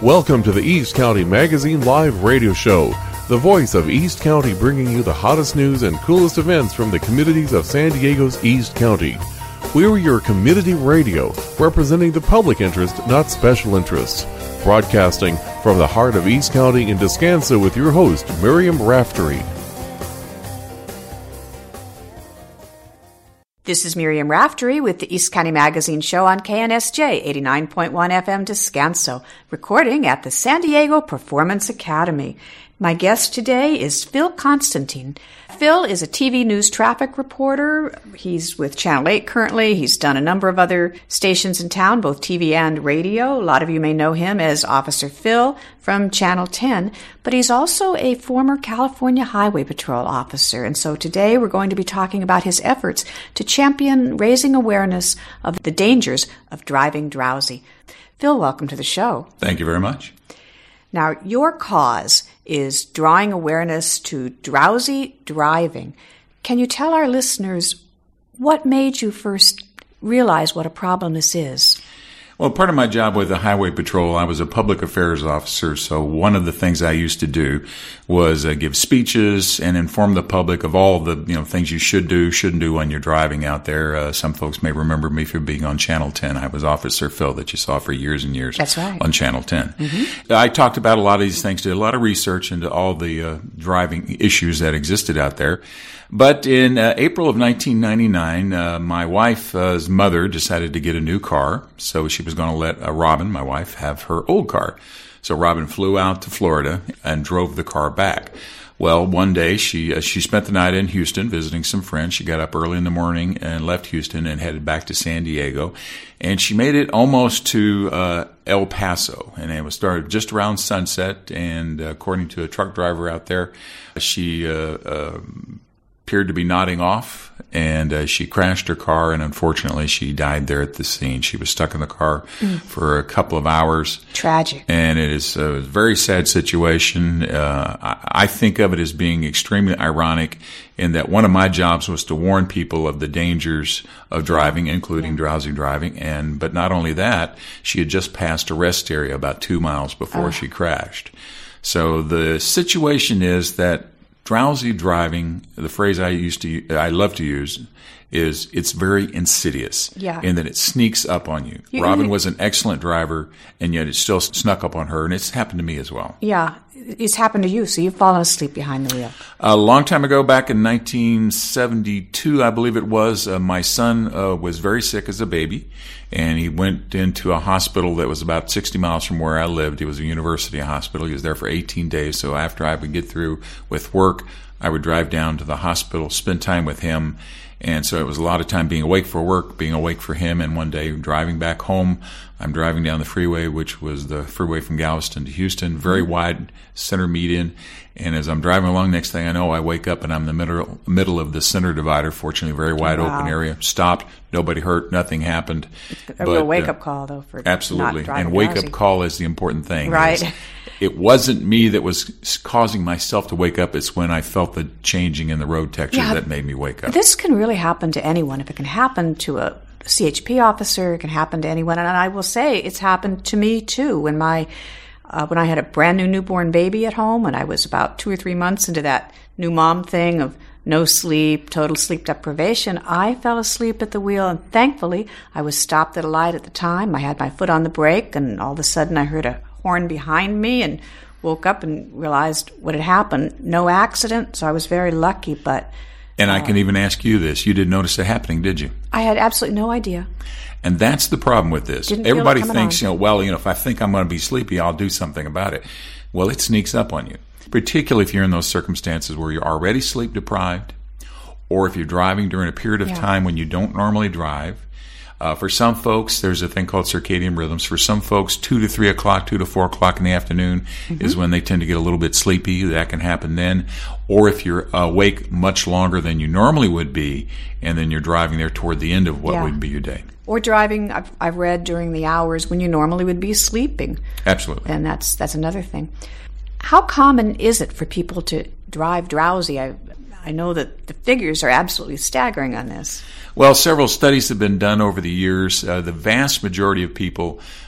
Welcome to the East County Magazine Live Radio Show, the voice of East County, bringing you the hottest news and coolest events from the communities of San Diego's East County. We're your community radio, representing the public interest, not special interests. Broadcasting from the heart of East County in Descanso with your host, Miriam Raftery. This is Miriam Raftery with the East County Magazine Show on KNSJ 89.1 FM Descanso, recording at the San Diego Performance Academy. My guest today is Phil Constantine. Phil is a TV news traffic reporter. He's with Channel 8 currently. He's done a number of other stations in town, both TV and radio. A lot of you may know him as Officer Phil from Channel 10, but he's also a former California Highway Patrol officer. And so today we're going to be talking about his efforts to champion raising awareness of the dangers of driving drowsy. Phil, welcome to the show. Thank you very much. Now, your cause is drawing awareness to drowsy driving. Can you tell our listeners what made you first realize what a problem this is? Well, part of my job with the Highway Patrol, I was a public affairs officer, so one of the things I used to do was give speeches and inform the public of all the things you should do, shouldn't do when you're driving out there. Some folks may remember me for being on Channel 10. I was Officer Phil that you saw for years and years. That's right. On Channel 10. Mm-hmm. I talked about a lot of these things, did a lot of research into all the driving issues that existed out there. But in April of 1999, my wife's mother decided to get a new car, so she was going to let Robin, my wife, have her old car. So Robin flew out to Florida and drove the car back. Well, one day she spent the night in Houston visiting some friends. She got up early in the morning and left Houston and headed back to San Diego. And she made it almost to El Paso, and it was started just around sunset. And according to a truck driver out there, she appeared to be nodding off, and she crashed her car, and unfortunately she died there at the scene. She was stuck in the car for a couple of hours. Tragic. And it is a very sad situation. I think of it as being extremely ironic in that one of my jobs was to warn people of the dangers of driving, including drowsy driving. But not only that, she had just passed a rest area about 2 miles before she crashed. So the situation is that drowsy driving, the phrase I love to use, is it's very insidious in that it sneaks up on you. Robin was an excellent driver, and yet it still snuck up on her, and it's happened to me as well. Yeah, it's happened to you, so you've fallen asleep behind the wheel. A long time ago, back in 1972, I believe it was, my son was very sick as a baby, and he went into a hospital that was about 60 miles from where I lived. It was a university hospital. He was there for 18 days, so after I would get through with work, I would drive down to the hospital, spend time with him. And so it was a lot of time being awake for work, being awake for him. And one day driving back home, I'm driving down the freeway, which was the freeway from Galveston to Houston, very wide center median. And as I'm driving along, next thing I know, I wake up and I'm in the middle of the center divider, fortunately very wide open area. Stopped, nobody hurt, nothing happened. A real wake-up call, though, for absolutely. Not driving and wake-up call is the important thing. Right. It wasn't me that was causing myself to wake up. It's when I felt the changing in the road texture that made me wake up. This can really happen to anyone. If it can happen to a CHP officer, it can happen to anyone. And I will say it's happened to me, too. When I had a brand new newborn baby at home, and I was about 2 or 3 months into that new mom thing of no sleep, total sleep deprivation, I fell asleep at the wheel. And thankfully, I was stopped at a light at the time. I had my foot on the brake, and all of a sudden I heard a horn behind me and woke up and realized what had happened. No accident, so I was very lucky. And I can even ask you this. You didn't notice it happening, did you? I had absolutely no idea. And that's the problem with this. Everybody thinks, if I think I'm going to be sleepy, I'll do something about it. Well, it sneaks up on you, particularly if you're in those circumstances where you're already sleep deprived, or if you're driving during a period of time when you don't normally drive. For some folks, there's a thing called circadian rhythms. For some folks, 2 to 3 o'clock, 2 to 4 o'clock in the afternoon is when they tend to get a little bit sleepy. That can happen then. Or if you're awake much longer than you normally would be, and then you're driving there toward the end of what would be your day. Or driving, I've read, during the hours when you normally would be sleeping. Absolutely. And that's another thing. How common is it for people to drive drowsy? I know that the figures are absolutely staggering on this. Well, several studies have been done over the years. The vast majority of people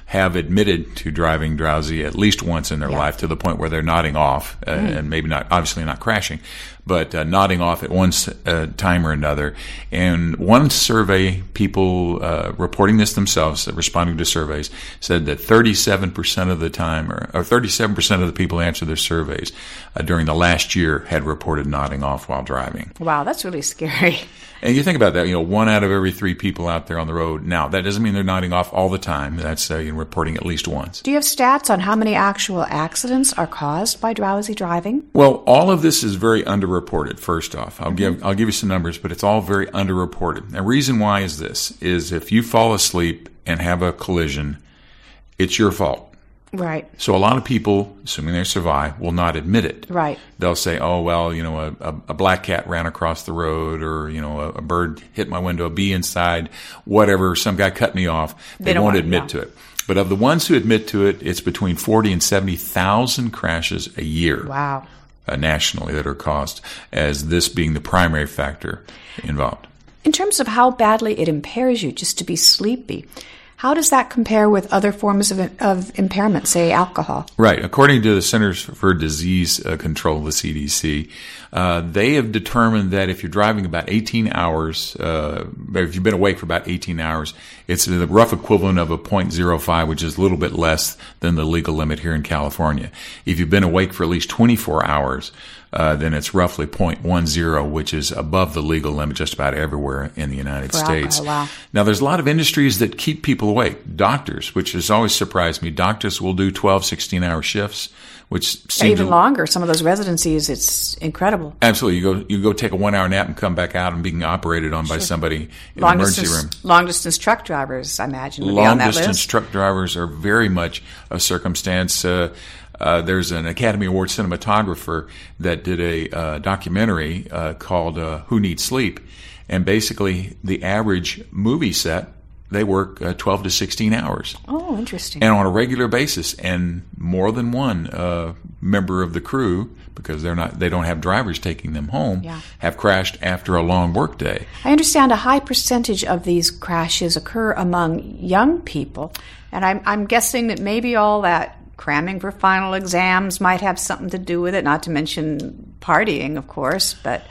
have admitted to driving drowsy at least once in their life, to the point where they're nodding off, and maybe not, obviously not crashing, but nodding off at one time or another. And one survey, people reporting this themselves, responding to surveys, said that 37% of the time, or 37% of the people who answered their surveys during the last year had reported nodding off while driving. Wow, that's really scary. And you think about that, 1 out of every 3 people out there on the road. Now, that doesn't mean they're nodding off all the time. That's reporting at least once. Do you have stats on how many actual accidents are caused by drowsy driving? Well, all of this is very underreported, first off. I'll give you some numbers, but it's all very underreported. The reason why is this, is if you fall asleep and have a collision, it's your fault. Right. So a lot of people, assuming they survive, will not admit it. Right. They'll say, oh, well, a black cat ran across the road, or, a bird hit my window, a bee inside, whatever, some guy cut me off. They won't admit to it. But of the ones who admit to it, it's between 40 and 70,000 crashes a year. Wow. Nationally that are caused, as this being the primary factor involved. In terms of how badly it impairs you just to be sleepy, how does that compare with other forms of impairment, say alcohol? Right. According to the Centers for Disease Control, the CDC, they have determined that if you're driving about 18 hours, if you've been awake for about 18 hours, it's the rough equivalent of a 0.05, which is a little bit less than the legal limit here in California. If you've been awake for at least 24 hours, then it's roughly 0.10, which is above the legal limit just about everywhere in the United States. Wow. Now, there's a lot of industries that keep people awake. Doctors, which has always surprised me, doctors will do 12, 16-hour shifts, which seems even longer. Some of those residencies, it's incredible. Absolutely. You go take a 1-hour nap and come back out and being operated on by somebody in the emergency room. Long-distance truck drivers, I imagine, would be on that list. Long-distance truck drivers are very much a circumstance. There's an Academy Award cinematographer that did a documentary called Who Needs Sleep? And basically, the average movie set, they work 12 to 16 hours. Oh, interesting. And on a regular basis. And more than one member of the crew, because they don't have drivers taking them home, have crashed after a long work day. I understand a high percentage of these crashes occur among young people. And I'm guessing that maybe all that cramming for final exams might have something to do with it, not to mention partying, of course. But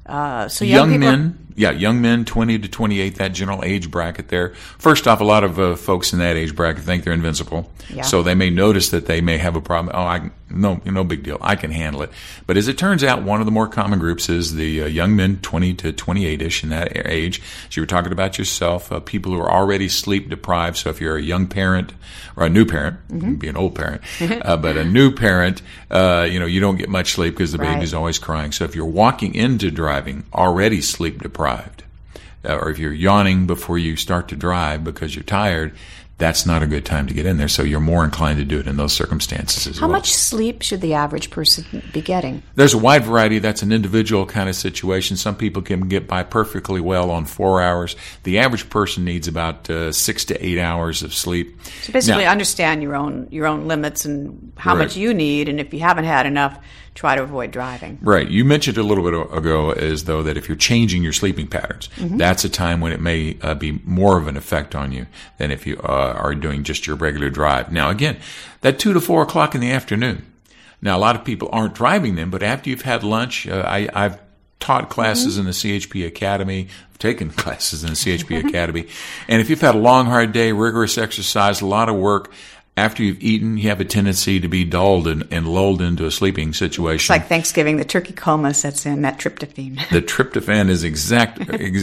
so young men, young men, 20 to 28, that general age bracket there. First off, a lot of folks in that age bracket think they're invincible. Yeah. So they may notice that they may have a problem. Oh, no big deal. I can handle it. But as it turns out, one of the more common groups is the young men, 20 to 28-ish in that age. So you were talking about yourself, people who are already sleep deprived. So if you're a young parent or a new parent, you can be an old parent, but a new parent, you don't get much sleep because the baby's always crying. So if you're walking into driving already sleep deprived, or if you're yawning before you start to drive because you're tired, that's not a good time to get in there. So you're more inclined to do it in those circumstances as well. How much sleep should the average person be getting? There's a wide variety. That's an individual kind of situation. Some people can get by perfectly well on 4 hours. The average person needs about 6 to 8 hours of sleep. So basically understand your own limits and how much you need, and if you haven't had enough, try to avoid driving. Right. You mentioned a little bit ago as though that if you're changing your sleeping patterns, that's a time when it may be more of an effect on you than if you are doing just your regular drive. Now, again, that 2 to 4 o'clock in the afternoon. Now, a lot of people aren't driving them, but after you've had lunch, I've taught classes in the CHP Academy, I've taken classes in the CHP Academy, and if you've had a long, hard day, rigorous exercise, a lot of work, after you've eaten, you have a tendency to be dulled and lulled into a sleeping situation. It's like Thanksgiving, the turkey coma sets in, that tryptophan. The tryptophan is exact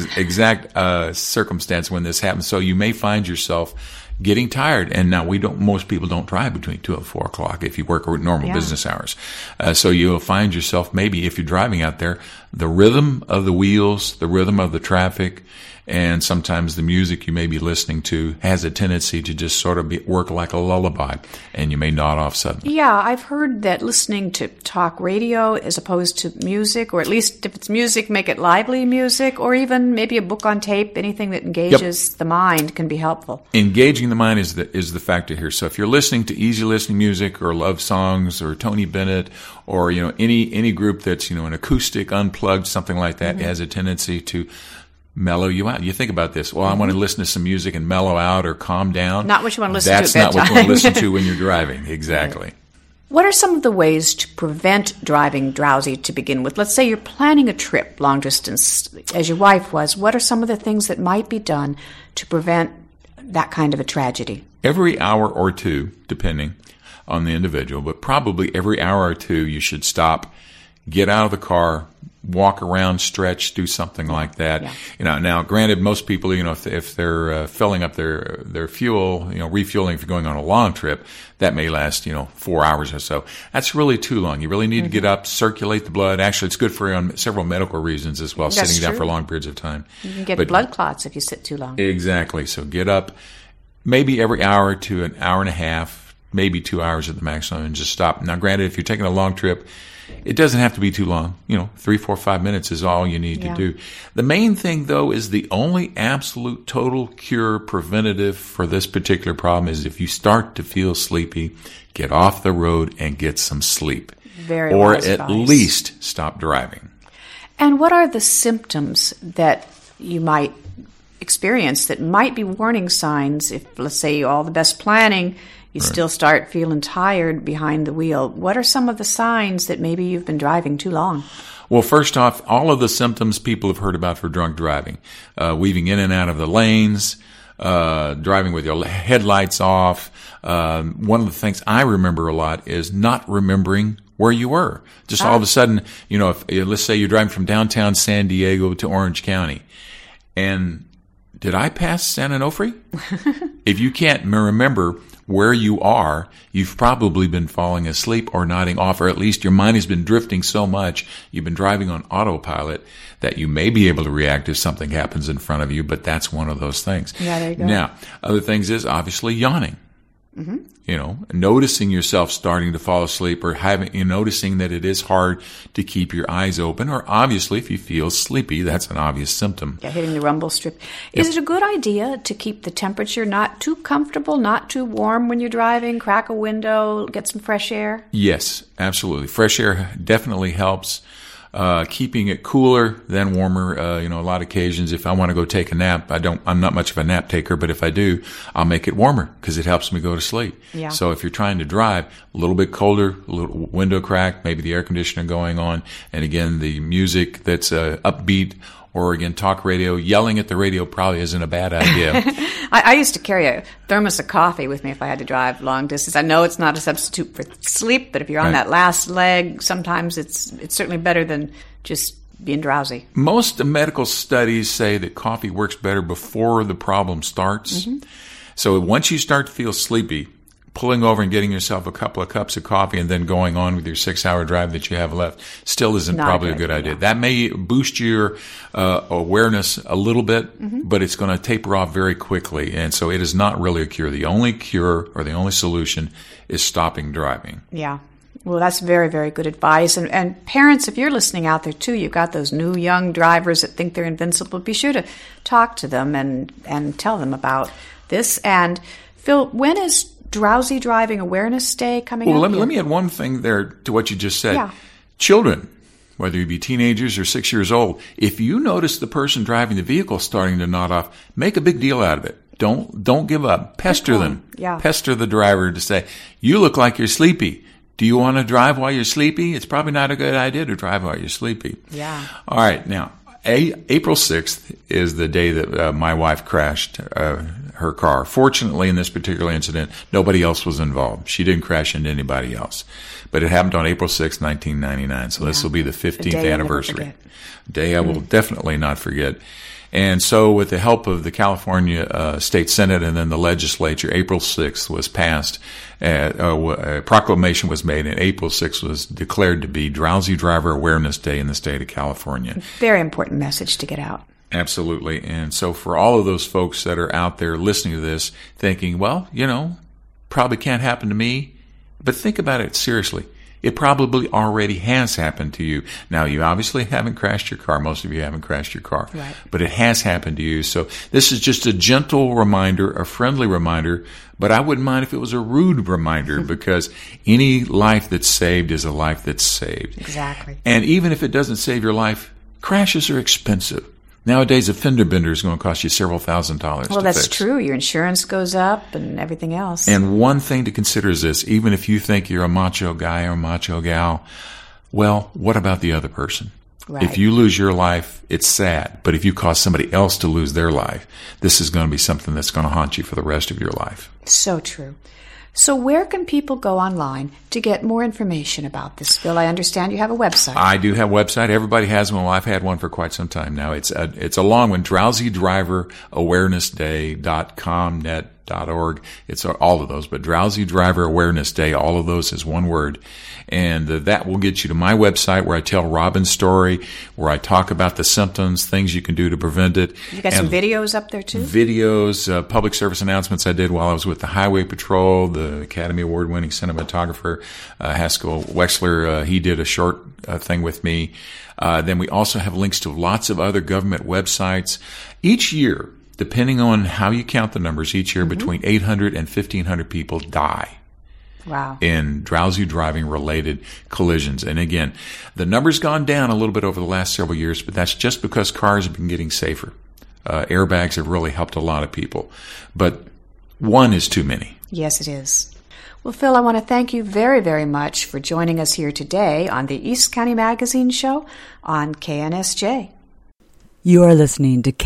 circumstance when this happens. So you may find yourself getting tired. And now most people don't drive between 2 and 4 o'clock if you work normal business hours. So you'll find yourself, maybe if you're driving out there, the rhythm of the wheels, the rhythm of the traffic, and sometimes the music you may be listening to has a tendency to just sort of work like a lullaby, and you may nod off suddenly. Yeah, I've heard that listening to talk radio as opposed to music, or at least if it's music, make it lively music, or even maybe a book on tape, anything that engages the mind can be helpful. Engaging the mind is the factor here. So if you're listening to easy listening music or love songs or Tony Bennett or any group that's an acoustic, unplugged, something like that, has a tendency to mellow you out. You think about this. Well, I want to listen to some music and mellow out or calm down. Not what you want to listen to at bedtime. That's not what you want to listen to when you're driving. Exactly. Right. What are some of the ways to prevent driving drowsy to begin with? Let's say you're planning a trip long distance, as your wife was. What are some of the things that might be done to prevent that kind of a tragedy? Every hour or two, depending on the individual, but probably every hour or two, you should stop, get out of the car, walk around, stretch, do something like that. Yeah. Now, granted, most people, if they're filling up their fuel, refueling if you're going on a long trip, that may last, 4 hours or so. That's really too long. You really need to get up, circulate the blood. Actually, it's good for you on several medical reasons as well, sitting down for long periods of time. You can get blood clots if you sit too long. Exactly. So get up maybe every hour to an hour and a half, maybe 2 hours at the maximum, and just stop. Now, granted, if you're taking a long trip, it doesn't have to be too long. 3, 4, 5 minutes is all you need to do. The main thing, though, is the only absolute total cure preventative for this particular problem is if you start to feel sleepy, get off the road and get some sleep. Very or wise at advice. least stop driving. And what are the symptoms that you might experience that might be warning signs if, let's say, all the best planning, you still start feeling tired behind the wheel? What are some of the signs that maybe you've been driving too long? Well, first off, all of the symptoms people have heard about for drunk driving, weaving in and out of the lanes, driving with your headlights off. One of the things I remember a lot is not remembering where you were. Just all of a sudden, if let's say you're driving from downtown San Diego to Orange County, and did I pass San Onofre? If you can't remember where you are, you've probably been falling asleep or nodding off, or at least your mind has been drifting so much, you've been driving on autopilot that you may be able to react if something happens in front of you, but that's one of those things. Yeah, there you go. Now, other things is obviously yawning. Noticing yourself starting to fall asleep or noticing that it is hard to keep your eyes open, or obviously if you feel sleepy, that's an obvious symptom. Yeah, hitting the rumble strip. Is it a good idea to keep the temperature not too comfortable, not too warm when you're driving, crack a window, get some fresh air? Yes, absolutely. Fresh air definitely helps. Keeping it cooler than warmer. A lot of occasions, if I want to go take a nap, I'm not much of a nap taker, but if I do, I'll make it warmer because it helps me go to sleep. Yeah. So if you're trying to drive, a little bit colder, a little window crack, maybe the air conditioner going on, and again, the music that's upbeat, or again, talk radio. Yelling at the radio probably isn't a bad idea. I used to carry a thermos of coffee with me if I had to drive long distance. I know it's not a substitute for sleep, but if you're on that last leg, sometimes it's certainly better than just being drowsy. Most medical studies say that coffee works better before the problem starts. So once you start to feel sleepy, pulling over and getting yourself a couple of cups of coffee and then going on with your 6-hour drive that you have left still isn't probably a good idea. That may boost your awareness a little bit, but it's going to taper off very quickly. And so it is not really a cure. The only cure or the only solution is stopping driving. Yeah. Well, that's very, very good advice. And parents, if you're listening out there too, you've got those new young drivers that think they're invincible, be sure to talk to them and tell them about this. And Phil, when is Drowsy Driving Awareness Day coming up? Well, let me add one thing there to what you just said. Yeah. Children, whether you be teenagers or 6 years old, if you notice the person driving the vehicle starting to nod off, make a big deal out of it. Don't give up. Pester them. Yeah. Pester the driver to say, you look like you're sleepy. Do you want to drive while you're sleepy? It's probably not a good idea to drive while you're sleepy. Yeah. All right. Now, April 6th is the day that my wife crashed her car. Fortunately, in this particular incident, nobody else was involved. She didn't crash into anybody else. But it happened on April 6th, 1999. So this will be the 15th anniversary. Day I will definitely not forget. And so with the help of the California State Senate and then the legislature, April 6th was passed. A proclamation was made, and April 6th was declared to be Drowsy Driver Awareness Day in the state of California. Very important message to get out. Absolutely. And so for all of those folks that are out there listening to this thinking, well, probably can't happen to me, but think about it seriously. It probably already has happened to you. Now, you obviously haven't crashed your car. Most of you haven't crashed your car. Right. But it has happened to you. So this is just a gentle reminder, a friendly reminder, but I wouldn't mind if it was a rude reminder because any life that's saved is a life that's saved. Exactly. And even if it doesn't save your life, crashes are expensive. Nowadays, a fender bender is going to cost you several $1,000s to fix. Well, that's true. Your insurance goes up and everything else. And one thing to consider is this. Even if you think you're a macho guy or a macho gal, well, what about the other person? Right. If you lose your life, it's sad. But if you cause somebody else to lose their life, this is going to be something that's going to haunt you for the rest of your life. So true. So where can people go online to get more information about this, Phil? I understand you have a website. I do have a website. Everybody has one. Well, I've had one for quite some time now. It's a long one, drowsydriverawarenessday.com, net.org. It's all of those, but Drowsy Driver Awareness Day, all of those is one word. And that will get you to my website where I tell Robin's story, where I talk about the symptoms, things you can do to prevent it. You got some videos up there too? Videos, public service announcements I did while I was with the Highway Patrol, the Academy Award-winning cinematographer, Haskell Wexler. He did a short thing with me. Then we also have links to lots of other government websites. Each year, depending on how you count the numbers, each year between 800 and 1,500 people die. Wow. In drowsy driving related collisions. And again, the number's gone down a little bit over the last several years, but that's just because cars have been getting safer. Airbags have really helped a lot of people. But one is too many. Yes, it is. Well, Phil, I want to thank you very, very much for joining us here today on the East County Magazine Show on KNSJ. You are listening to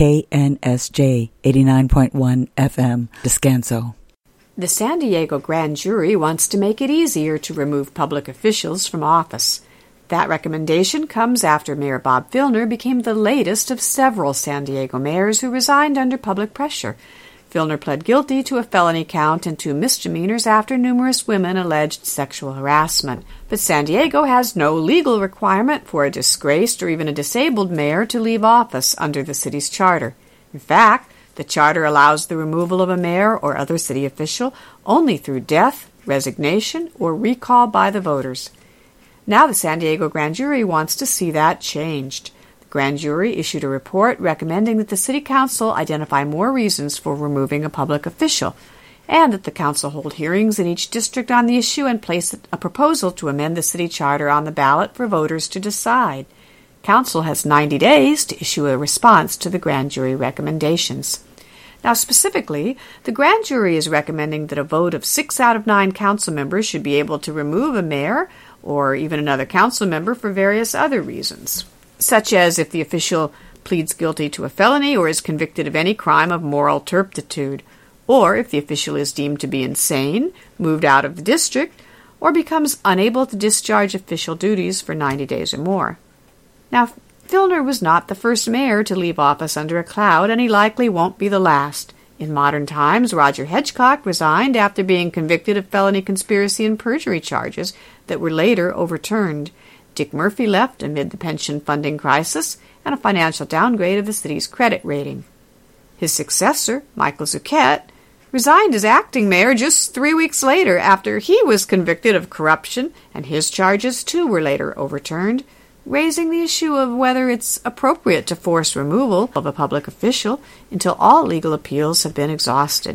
KNSJ 89.1 FM, Descanso. The San Diego Grand Jury wants to make it easier to remove public officials from office. That recommendation comes after Mayor Bob Filner became the latest of several San Diego mayors who resigned under public pressure. Filner pled guilty to a felony count and 2 misdemeanors after numerous women alleged sexual harassment. But San Diego has no legal requirement for a disgraced or even a disabled mayor to leave office under the city's charter. In fact, the charter allows the removal of a mayor or other city official only through death, resignation, or recall by the voters. Now the San Diego Grand Jury wants to see that changed. The Grand Jury issued a report recommending that the City Council identify more reasons for removing a public official, and that the Council hold hearings in each district on the issue and place a proposal to amend the city charter on the ballot for voters to decide. Council has 90 days to issue a response to the Grand Jury recommendations. Now, specifically, the Grand Jury is recommending that a vote of 6 out of 9 council members should be able to remove a mayor or even another council member for various other reasons, such as if the official pleads guilty to a felony or is convicted of any crime of moral turpitude, or if the official is deemed to be insane, moved out of the district, or becomes unable to discharge official duties for 90 days or more. Now, Filner was not the first mayor to leave office under a cloud, and he likely won't be the last. In modern times, Roger Hedgecock resigned after being convicted of felony conspiracy and perjury charges that were later overturned. Dick Murphy left amid the pension funding crisis and a financial downgrade of the city's credit rating. His successor, Michael Zucchet, resigned as acting mayor just 3 weeks later after he was convicted of corruption, and his charges too were later overturned, raising the issue of whether it's appropriate to force removal of a public official until all legal appeals have been exhausted.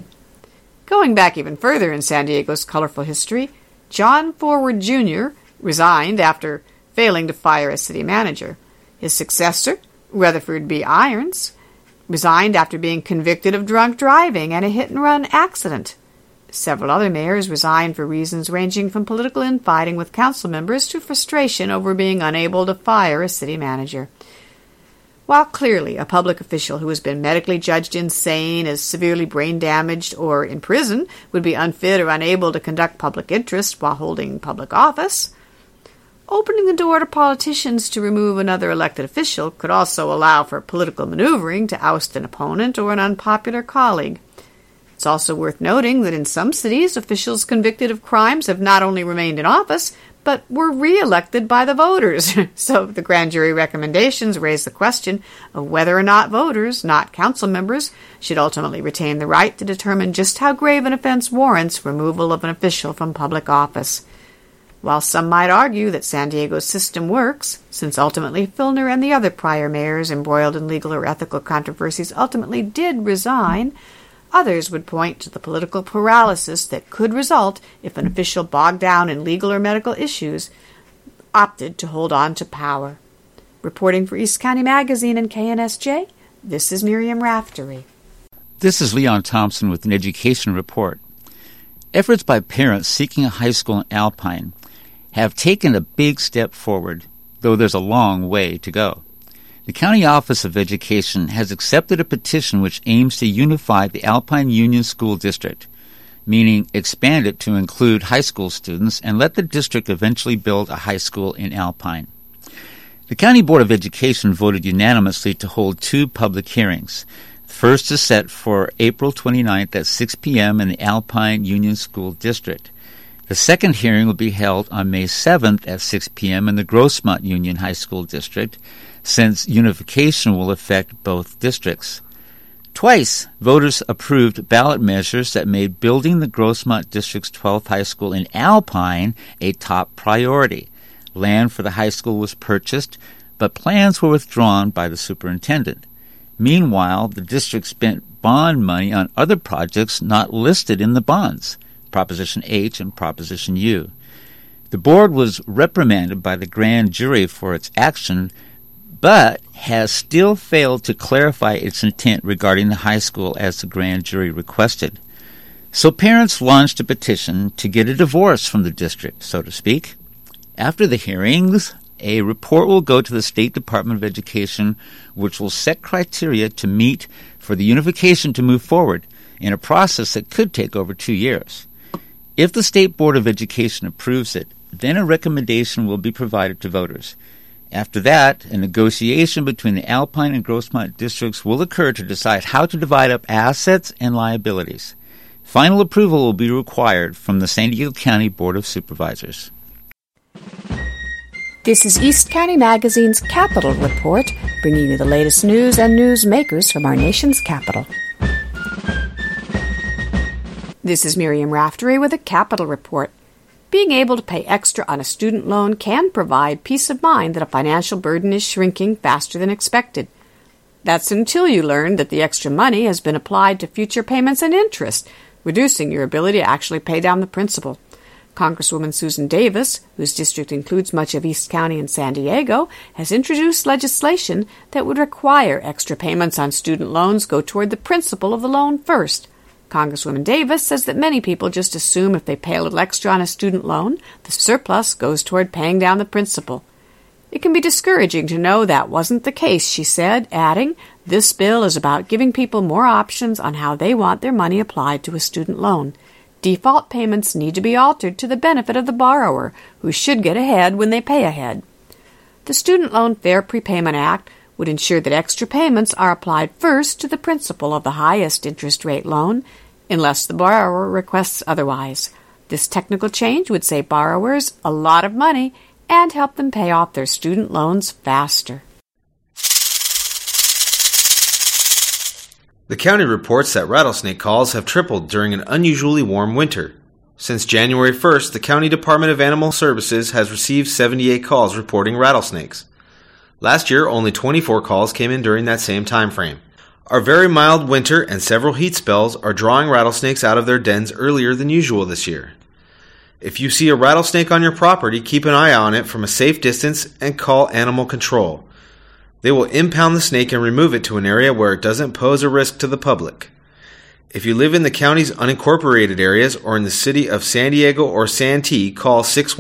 Going back even further in San Diego's colorful history, John Forward Jr. resigned after failing to fire a city manager. His successor, Rutherford B. Irons, resigned after being convicted of drunk driving and a hit-and-run accident. Several other mayors resigned for reasons ranging from political infighting with council members to frustration over being unable to fire a city manager. While clearly a public official who has been medically judged insane, is severely brain damaged, or in prison would be unfit or unable to conduct public interest while holding public office, opening the door to politicians to remove another elected official could also allow for political maneuvering to oust an opponent or an unpopular colleague. It's also worth noting that in some cities, officials convicted of crimes have not only remained in office, but were re-elected by the voters. So the grand jury recommendations raise the question of whether or not voters, not council members, should ultimately retain the right to determine just how grave an offense warrants removal of an official from public office. While some might argue that San Diego's system works, since ultimately Filner and the other prior mayors embroiled in legal or ethical controversies ultimately did resign, others would point to the political paralysis that could result if an official bogged down in legal or medical issues opted to hold on to power. Reporting for East County Magazine and KNSJ, This is Miriam Raftery. This is Leon Thompson with an education report. Efforts by parents seeking a high school in Alpine have taken a big step forward, though there's a long way to go. The County Office of Education has accepted a petition which aims to unify the Alpine Union School District, meaning expand it to include high school students and let the district eventually build a high school in Alpine. The County Board of Education voted unanimously to hold 2 public hearings. The first is set for April 29th at 6 p.m. in the Alpine Union School District. The second hearing will be held on May 7th at 6 p.m. in the Grossmont Union High School District, since unification will affect both districts. Twice, voters approved ballot measures that made building the Grossmont District's 12th high school in Alpine a top priority. Land for the high school was purchased, but plans were withdrawn by the superintendent. Meanwhile, the district spent bond money on other projects not listed in the bonds, Proposition H and Proposition U. The board was reprimanded by the grand jury for its action, but has still failed to clarify its intent regarding the high school as the grand jury requested. So parents launched a petition to get a divorce from the district, so to speak. After the hearings, a report will go to the State Department of Education, which will set criteria to meet for the unification to move forward in a process that could take over 2 years. If the State Board of Education approves it, then a recommendation will be provided to voters. After that, a negotiation between the Alpine and Grossmont districts will occur to decide how to divide up assets and liabilities. Final approval will be required from the San Diego County Board of Supervisors. This is East County Magazine's Capital Report, bringing you the latest news and newsmakers from our nation's capital. This is Miriam Raftery with a Capital Report. Being able to pay extra on a student loan can provide peace of mind that a financial burden is shrinking faster than expected. That's until you learn that the extra money has been applied to future payments and interest, reducing your ability to actually pay down the principal. Congresswoman Susan Davis, whose district includes much of East County and San Diego, has introduced legislation that would require extra payments on student loans go toward the principal of the loan first. Congresswoman Davis says that many people just assume if they pay a little extra on a student loan, the surplus goes toward paying down the principal. It can be discouraging to know that wasn't the case, she said, adding, "This bill is about giving people more options on how they want their money applied to a student loan. Default payments need to be altered to the benefit of the borrower, who should get ahead when they pay ahead." The Student Loan Fair Prepayment Act would ensure that extra payments are applied first to the principal of the highest interest rate loan, unless the borrower requests otherwise. This technical change would save borrowers a lot of money and help them pay off their student loans faster. The county reports that rattlesnake calls have tripled during an unusually warm winter. Since January 1st, the County Department of Animal Services has received 78 calls reporting rattlesnakes. Last year, only 24 calls came in during that same time frame. Our very mild winter and several heat spells are drawing rattlesnakes out of their dens earlier than usual this year. If you see a rattlesnake on your property, keep an eye on it from a safe distance and call animal control. They will impound the snake and remove it to an area where it doesn't pose a risk to the public. If you live in the county's unincorporated areas or in the city of San Diego or Santee, call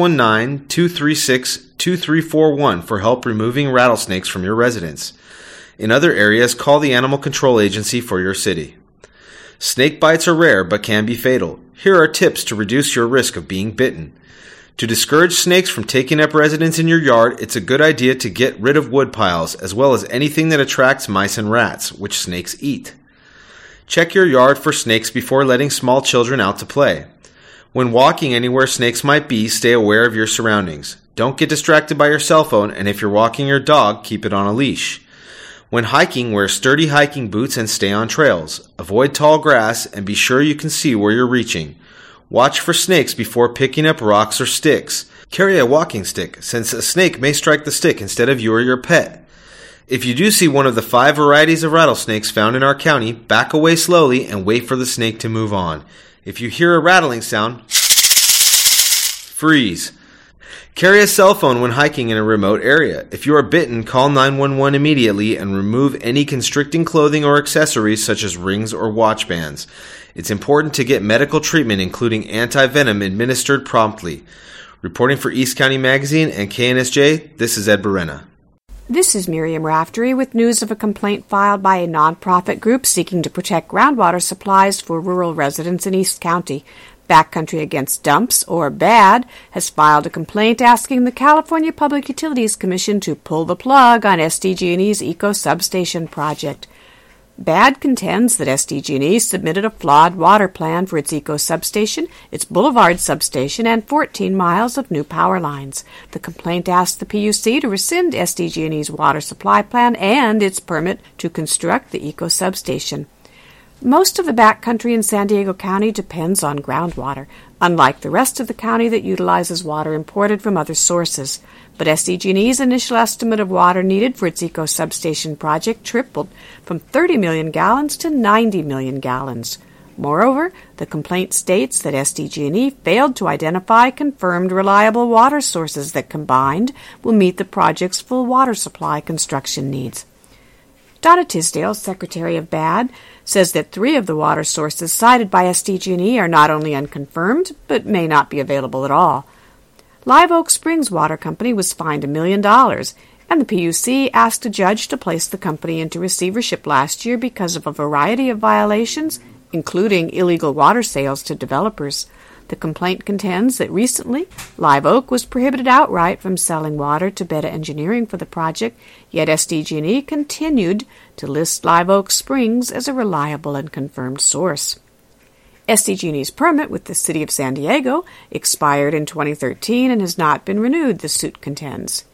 619-236-2341 for help removing rattlesnakes from your residence. In other areas, call the Animal Control Agency for your city. Snake bites are rare but can be fatal. Here are tips to reduce your risk of being bitten. To discourage snakes from taking up residence in your yard, it's a good idea to get rid of wood piles, as well as anything that attracts mice and rats, which snakes eat. Check your yard for snakes before letting small children out to play. When walking anywhere snakes might be, stay aware of your surroundings. Don't get distracted by your cell phone, and if you're walking your dog, keep it on a leash. When hiking, wear sturdy hiking boots and stay on trails. Avoid tall grass, and be sure you can see where you're reaching. Watch for snakes before picking up rocks or sticks. Carry a walking stick, since a snake may strike the stick instead of you or your pet. If you do see one of the 5 varieties of rattlesnakes found in our county, back away slowly and wait for the snake to move on. If you hear a rattling sound, freeze. Carry a cell phone when hiking in a remote area. If you are bitten, call 911 immediately and remove any constricting clothing or accessories such as rings or watch bands. It's important to get medical treatment, including anti-venom, administered promptly. Reporting for East County Magazine and KNSJ, this is Ed Berena. This is Miriam Raftery with news of a complaint filed by a nonprofit group seeking to protect groundwater supplies for rural residents in East County. Backcountry Against Dumps, or BAD, has filed a complaint asking the California Public Utilities Commission to pull the plug on SDG&E's Eco Substation project. BAD contends that SDG&E submitted a flawed water plan for its Eco Substation, its Boulevard Substation, and 14 miles of new power lines. The complaint asked the PUC to rescind SDG&E's water supply plan and its permit to construct the Eco Substation. Most of the backcountry in San Diego County depends on groundwater, unlike the rest of the county that utilizes water imported from other sources. But SDG&E's initial estimate of water needed for its Eco Substation project tripled from 30 million gallons to 90 million gallons. Moreover, the complaint states that SDG&E failed to identify confirmed reliable water sources that combined will meet the project's full water supply construction needs. Donna Tisdale, Secretary of BAD, says that 3 of the water sources cited by SDG&E are not only unconfirmed, but may not be available at all. Live Oak Springs Water Company was fined $1 million, and the PUC asked a judge to place the company into receivership last year because of a variety of violations, including illegal water sales to developers. The complaint contends that recently, Live Oak was prohibited outright from selling water to Beta Engineering for the project, yet SDG&E continued to list Live Oak Springs as a reliable and confirmed source. SDG&E's permit with the City of San Diego expired in 2013 and has not been renewed, the suit contends.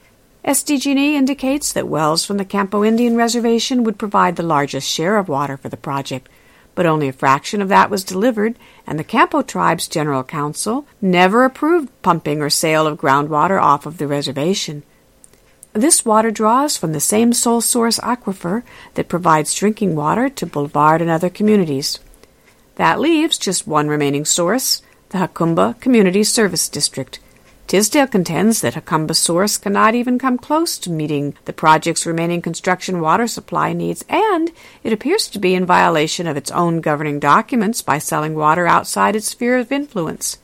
SDG&E indicates that wells from the Campo Indian Reservation would provide the largest share of water for the project, but only a fraction of that was delivered, and the Campo Tribe's General Council never approved pumping or sale of groundwater off of the reservation. This water draws from the same sole source aquifer that provides drinking water to Boulevard and other communities. That leaves just one remaining source, the Jacumba Community Service District. Tisdale contends that Jacumba's source cannot even come close to meeting the project's remaining construction water supply needs, and it appears to be in violation of its own governing documents by selling water outside its sphere of influence.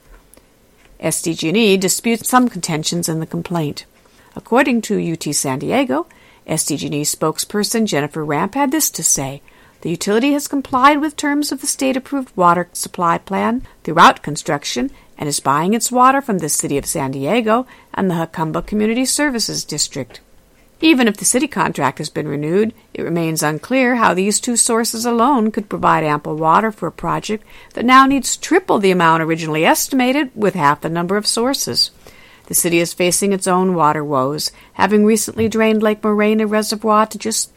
SDG&E disputes some contentions in the complaint. According to UT San Diego, SDG&E spokesperson Jennifer Ramp had this to say: "The utility has complied with terms of the state-approved water supply plan throughout construction and is buying its water from the City of San Diego and the Jacumba Community Services District." Even if the city contract has been renewed, it remains unclear how these 2 sources alone could provide ample water for a project that now needs triple the amount originally estimated with half the number of sources. The city is facing its own water woes, having recently drained Lake Morena Reservoir to just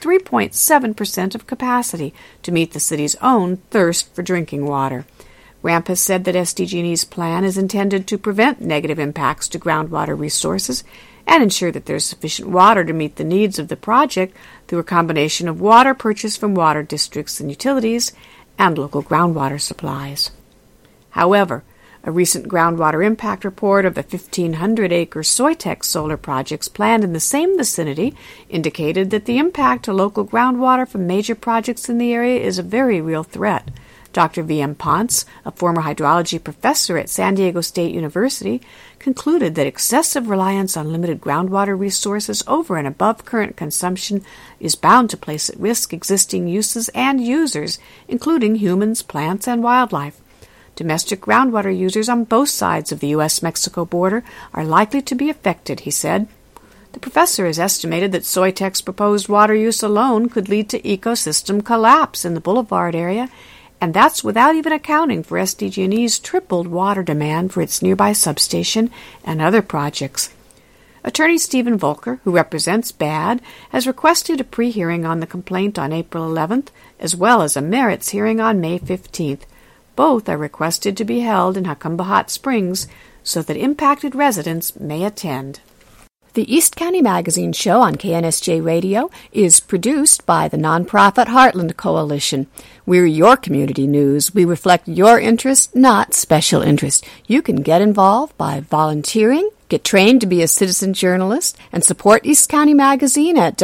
3.7% of capacity to meet the city's own thirst for drinking water. Ramp has said that SDG&E's plan is intended to prevent negative impacts to groundwater resources and ensure that there is sufficient water to meet the needs of the project through a combination of water purchased from water districts and utilities and local groundwater supplies. However, a recent groundwater impact report of the 1,500-acre Soitex solar projects planned in the same vicinity indicated that the impact to local groundwater from major projects in the area is a very real threat. Dr. V.M. Ponce, a former hydrology professor at San Diego State University, concluded that excessive reliance on limited groundwater resources over and above current consumption is bound to place at risk existing uses and users, including humans, plants, and wildlife. Domestic groundwater users on both sides of the U.S.-Mexico border are likely to be affected, he said. The professor has estimated that Soitec's proposed water use alone could lead to ecosystem collapse in the Boulevard area, and that's without even accounting for SDG&E's tripled water demand for its nearby substation and other projects. Attorney Stephen Volker, who represents BAD, has requested a pre-hearing on the complaint on April 11th, as well as a merits hearing on May 15th. Both are requested to be held in Jacumba Hot Springs so that impacted residents may attend. The East County Magazine show on KNSJ Radio is produced by the nonprofit Heartland Coalition. We're your community news. We reflect your interest, not special interest. You can get involved by volunteering, Get trained to be a citizen journalist and support East County Magazine at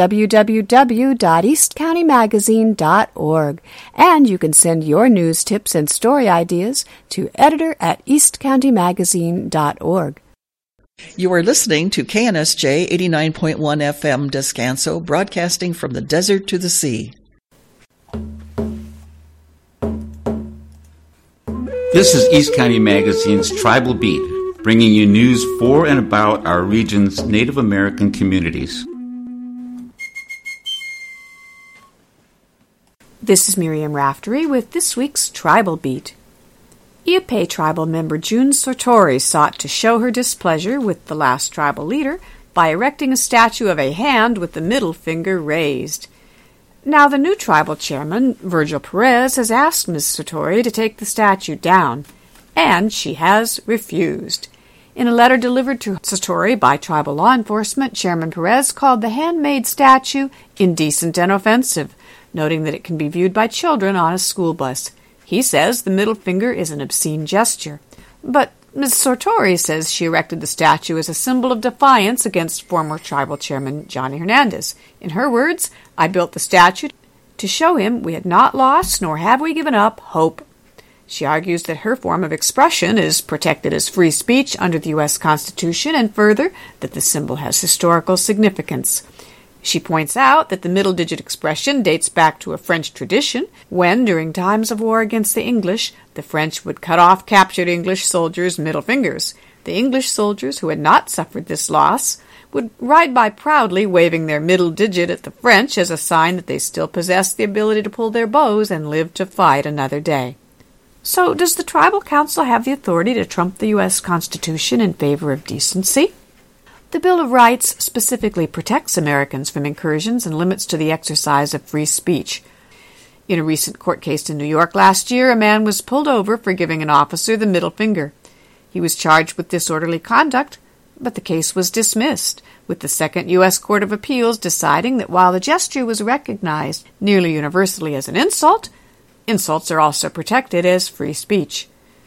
www.eastcountymagazine.org. And you can send your news tips and story ideas to editor@eastcountymagazine.org. You are listening to KNSJ 89.1 FM Descanso, broadcasting from the desert to the sea. This is East County Magazine's Tribal Beat, bringing you news for and about our region's Native American communities. This is Miriam Raftery with this week's Tribal Beat. Iapay tribal member June Sartori sought to show her displeasure with the last tribal leader by erecting a statue of a hand with the middle finger raised. Now the new tribal chairman, Virgil Perez, has asked Ms. Sartori to take the statue down, and she has refused. In a letter delivered to Sartori by tribal law enforcement, Chairman Perez called the handmade statue indecent and offensive, noting that it can be viewed by children on a school bus. He says the middle finger is an obscene gesture. But Ms. Sartori says she erected the statue as a symbol of defiance against former tribal chairman Johnny Hernandez. In her words, "I built the statue to show him we had not lost, nor have we given up, hope." She argues that her form of expression is protected as free speech under the U.S. Constitution, and further, that the symbol has historical significance. She points out that the middle-digit expression dates back to a French tradition, when, during times of war against the English, the French would cut off captured English soldiers' middle fingers. The English soldiers who had not suffered this loss would ride by proudly waving their middle digit at the French as a sign that they still possessed the ability to pull their bows and live to fight another day. So, does the Tribal Council have the authority to trump the U.S. Constitution in favor of decency? The Bill of Rights specifically protects Americans from incursions and limits to the exercise of free speech. In a recent court case in New York last year, a man was pulled over for giving an officer the middle finger. He was charged with disorderly conduct, but the case was dismissed, with the Second U.S. Court of Appeals deciding that while the gesture was recognized nearly universally as an insult, insults are also protected as free speech.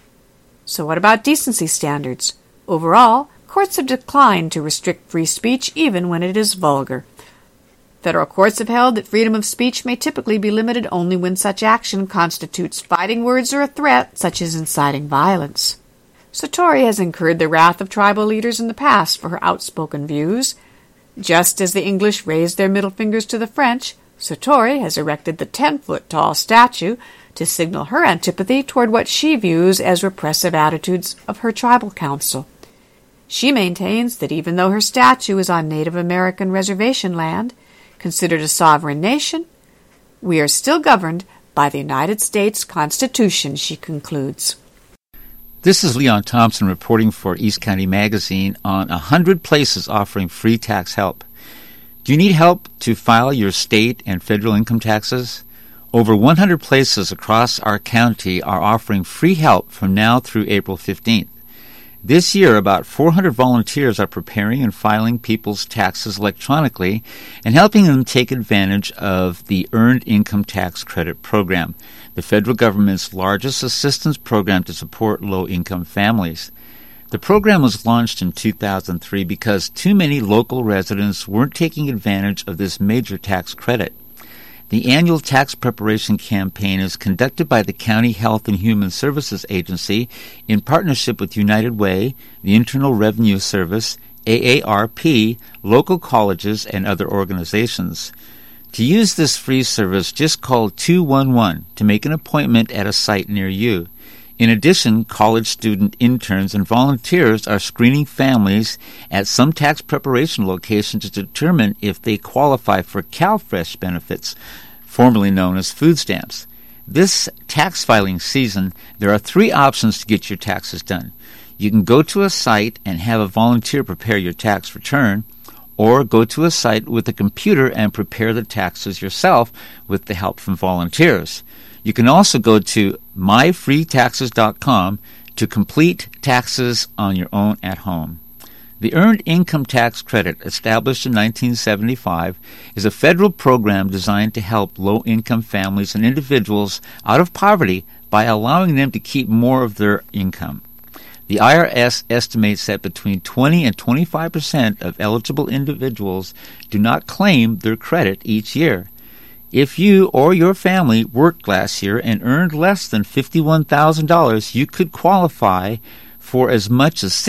So what about decency standards? Overall, courts have declined to restrict free speech even when it is vulgar. Federal courts have held that freedom of speech may typically be limited only when such action constitutes fighting words or a threat, such as inciting violence. Sartori has incurred the wrath of tribal leaders in the past for her outspoken views. Just as the English raised their middle fingers to the French, Sartori has erected the 10-foot-tall statue to signal her antipathy toward what she views as repressive attitudes of her tribal council. She maintains that even though her statue is on Native American reservation land, considered a sovereign nation, we are still governed by the United States Constitution, she concludes. This is Leon Thompson reporting for East County Magazine on 100 places offering free tax help. Do you need help to file your state and federal income taxes? Over 100 places across our county are offering free help from now through April 15th. This year, about 400 volunteers are preparing and filing people's taxes electronically and helping them take advantage of the Earned Income Tax Credit Program, the federal government's largest assistance program to support low-income families. The program was launched in 2003 because too many local residents weren't taking advantage of this major tax credit. The annual tax preparation campaign is conducted by the County Health and Human Services Agency in partnership with United Way, the Internal Revenue Service, AARP, local colleges, and other organizations. To use this free service, just call 211 to make an appointment at a site near you. In addition, college student interns and volunteers are screening families at some tax preparation locations to determine if they qualify for CalFresh benefits, formerly known as food stamps. This tax filing season, there are 3 options to get your taxes done. You can go to a site and have a volunteer prepare your tax return, or go to a site with a computer and prepare the taxes yourself with the help from volunteers. You can also go to myfreetaxes.com to complete taxes on your own at home. The Earned Income Tax Credit, established in 1975, is a federal program designed to help low-income families and individuals out of poverty by allowing them to keep more of their income. The IRS estimates that between 20 and 25% of eligible individuals do not claim their credit each year. If you or your family worked last year and earned less than $51,000, you could qualify for as much as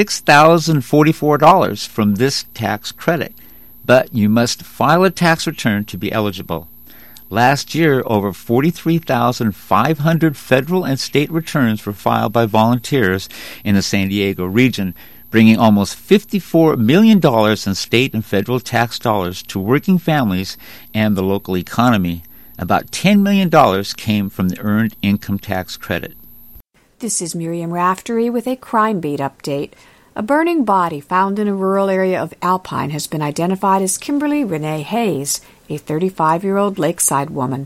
$6,044 from this tax credit. But you must file a tax return to be eligible. Last year, over 43,500 federal and state returns were filed by volunteers in the San Diego region, bringing almost $54 million in state and federal tax dollars to working families and the local economy. About $10 million came from the Earned Income Tax Credit. This is Miriam Raftery with a Crime Beat update. A burning body found in a rural area of Alpine has been identified as Kimberly Renee Hayes, a 35-year-old lakeside woman.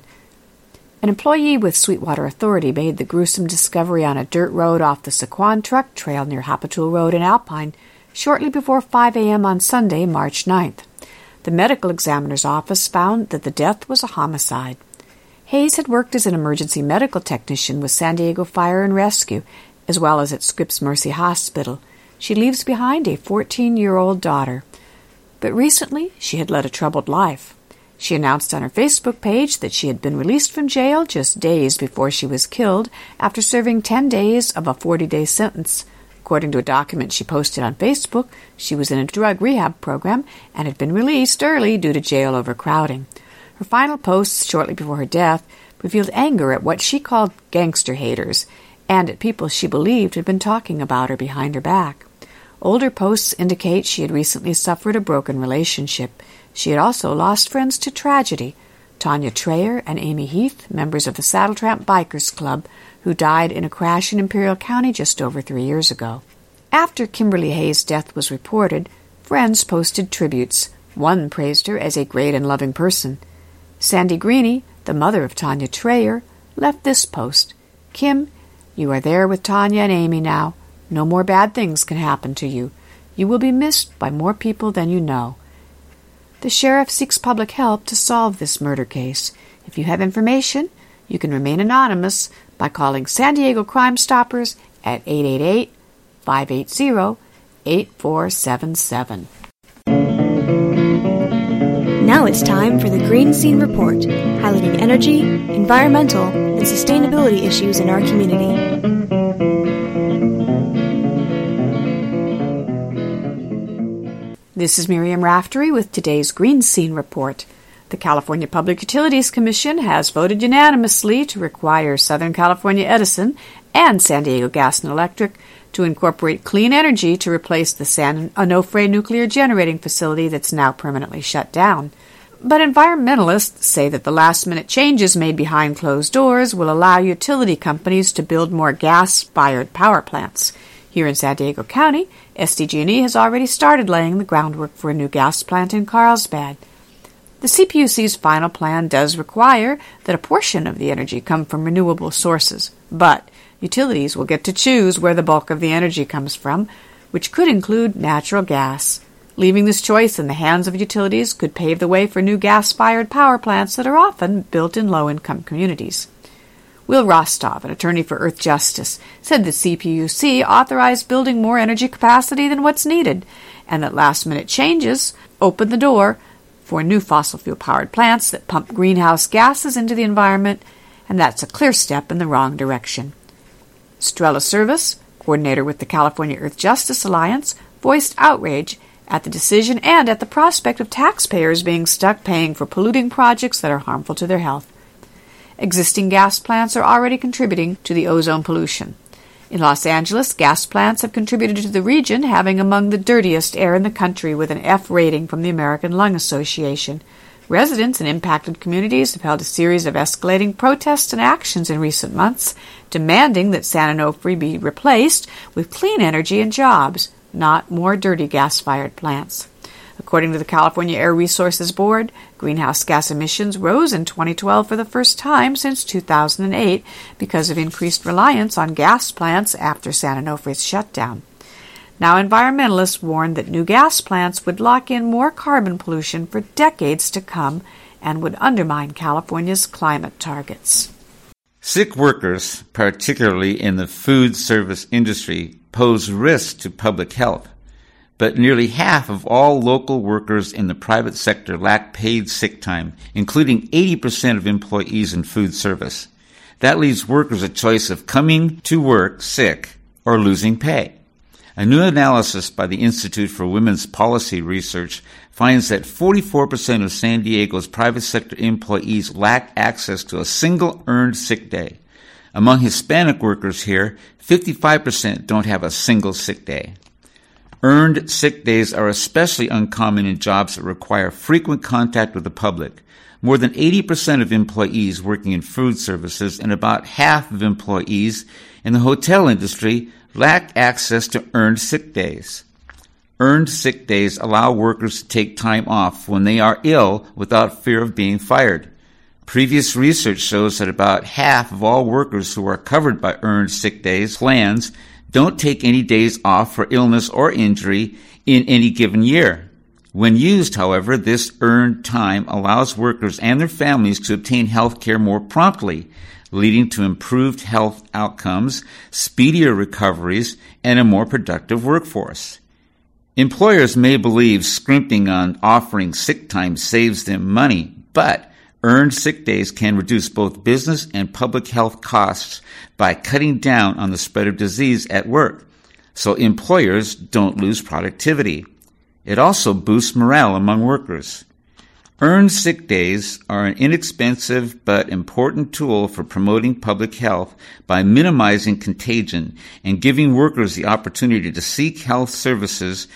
An employee with Sweetwater Authority made the gruesome discovery on a dirt road off the Sequan Truck Trail near Hapatul Road in Alpine shortly before 5 a.m. on Sunday, March 9th. The medical examiner's office found that the death was a homicide. Hayes had worked as an emergency medical technician with San Diego Fire and Rescue, as well as at Scripps Mercy Hospital. She leaves behind a 14-year-old daughter. But recently, she had led a troubled life. She announced on her Facebook page that she had been released from jail just days before she was killed after serving 10 days of a 40-day sentence. According to a document she posted on Facebook, she was in a drug rehab program and had been released early due to jail overcrowding. Her final posts shortly before her death revealed anger at what she called gangster haters and at people she believed had been talking about her behind her back. Older posts indicate she had recently suffered a broken relationship. She had also lost friends to tragedy. Tanya Trayer and Amy Heath, members of the Saddle Tramp Bikers Club, who died in a crash in Imperial County just over 3 years ago. After Kimberly Hayes' death was reported, friends posted tributes. One praised her as a great and loving person. Sandy Greeny, the mother of Tanya Trayer, left this post. Kim, you are there with Tanya and Amy now. No more bad things can happen to you. You will be missed by more people than you know. The sheriff seeks public help to solve this murder case. If you have information, you can remain anonymous by calling San Diego Crime Stoppers at 888-580-8477. Now it's time for the Green Scene Report, highlighting energy, environmental, and sustainability issues in our community. This is Miriam Raftery with today's Green Scene Report. The California Public Utilities Commission has voted unanimously to require Southern California Edison and San Diego Gas and Electric to incorporate clean energy to replace the San Onofre nuclear generating facility that's now permanently shut down. But environmentalists say that the last-minute changes made behind closed doors will allow utility companies to build more gas-fired power plants. Here in San Diego County, SDG&E has already started laying the groundwork for a new gas plant in Carlsbad. The CPUC's final plan does require that a portion of the energy come from renewable sources, but utilities will get to choose where the bulk of the energy comes from, which could include natural gas. Leaving this choice in the hands of utilities could pave the way for new gas-fired power plants that are often built in low-income communities. Will Rostov, an attorney for Earth Justice, said the CPUC authorized building more energy capacity than what's needed, and that last-minute changes open the door for new fossil fuel-powered plants that pump greenhouse gases into the environment, and that's a clear step in the wrong direction. Strella Service, coordinator with the California Earth Justice Alliance, voiced outrage at the decision and at the prospect of taxpayers being stuck paying for polluting projects that are harmful to their health. Existing gas plants are already contributing to the ozone pollution. In Los Angeles, gas plants have contributed to the region having among the dirtiest air in the country with an F rating from the American Lung Association. Residents in impacted communities have held a series of escalating protests and actions in recent months, demanding that San Onofre be replaced with clean energy and jobs, not more dirty gas-fired plants. According to the California Air Resources Board, greenhouse gas emissions rose in 2012 for the first time since 2008 because of increased reliance on gas plants after San Onofre's shutdown. Now, environmentalists warn that new gas plants would lock in more carbon pollution for decades to come and would undermine California's climate targets. Sick workers, particularly in the food service industry, pose risks to public health. But nearly half of all local workers in the private sector lack paid sick time, including 80% of employees in food service. That leaves workers a choice of coming to work sick or losing pay. A new analysis by the Institute for Women's Policy Research finds that 44% of San Diego's private sector employees lack access to a single earned sick day. Among Hispanic workers here, 55% don't have a single sick day. Earned sick days are especially uncommon in jobs that require frequent contact with the public. More than 80% of employees working in food services and about half of employees in the hotel industry lack access to earned sick days. Earned sick days allow workers to take time off when they are ill without fear of being fired. Previous research shows that about half of all workers who are covered by earned sick days plans don't take any days off for illness or injury in any given year. When used, however, this earned time allows workers and their families to obtain health care more promptly, leading to improved health outcomes, speedier recoveries, and a more productive workforce. Employers may believe scrimping on offering sick time saves them money, but earned sick days can reduce both business and public health costs by cutting down on the spread of disease at work, so employers don't lose productivity. It also boosts morale among workers. Earned sick days are an inexpensive but important tool for promoting public health by minimizing contagion and giving workers the opportunity to seek health services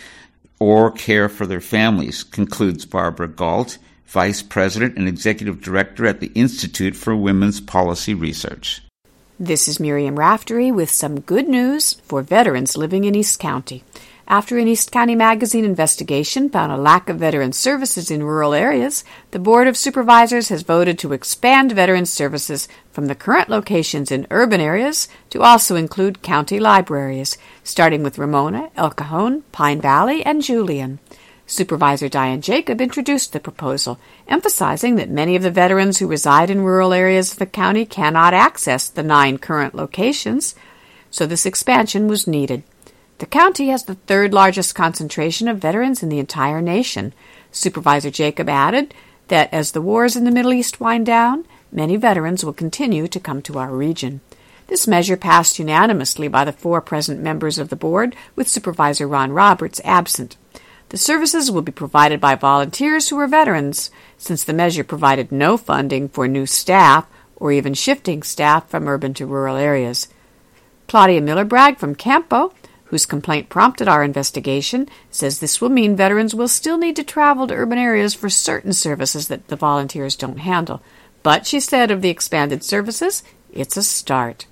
or care for their families, concludes Barbara Galt, Vice President and Executive Director at the Institute for Women's Policy Research. This is Miriam Raftery with some good news for veterans living in East County. After an East County Magazine investigation found a lack of veteran services in rural areas, the Board of Supervisors has voted to expand veteran services from the current locations in urban areas to also include county libraries, starting with Ramona, El Cajon, Pine Valley, and Julian. Supervisor Diane Jacob introduced the proposal, emphasizing that many of the veterans who reside in rural areas of the county cannot access the 9 current locations, so this expansion was needed. The county has the 3rd largest concentration of veterans in the entire nation. Supervisor Jacob added that as the wars in the Middle East wind down, many veterans will continue to come to our region. This measure passed unanimously by the 4 present members of the board, with Supervisor Ron Roberts absent. The services will be provided by volunteers who are veterans, since the measure provided no funding for new staff or even shifting staff from urban to rural areas. Claudia Miller-Bragg from Campo, whose complaint prompted our investigation, says this will mean veterans will still need to travel to urban areas for certain services that the volunteers don't handle. But, she said, of the expanded services, it's a start.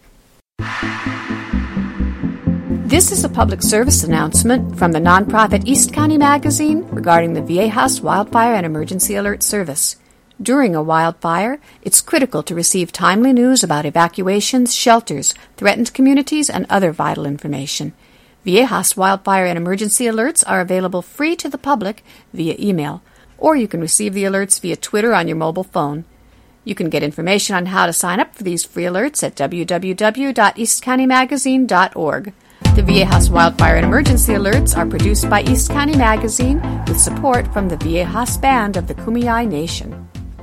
This is a public service announcement from the nonprofit East County Magazine regarding the Viejas Wildfire and Emergency Alert Service. During a wildfire, it's critical to receive timely news about evacuations, shelters, threatened communities, and other vital information. Viejas Wildfire and Emergency Alerts are available free to the public via email, or you can receive the alerts via Twitter on your mobile phone. You can get information on how to sign up for these free alerts at www.eastcountymagazine.org. The Viejas Wildfire and Emergency Alerts are produced by East County Magazine with support from the Viejas Band of the Kumeyaay Nation.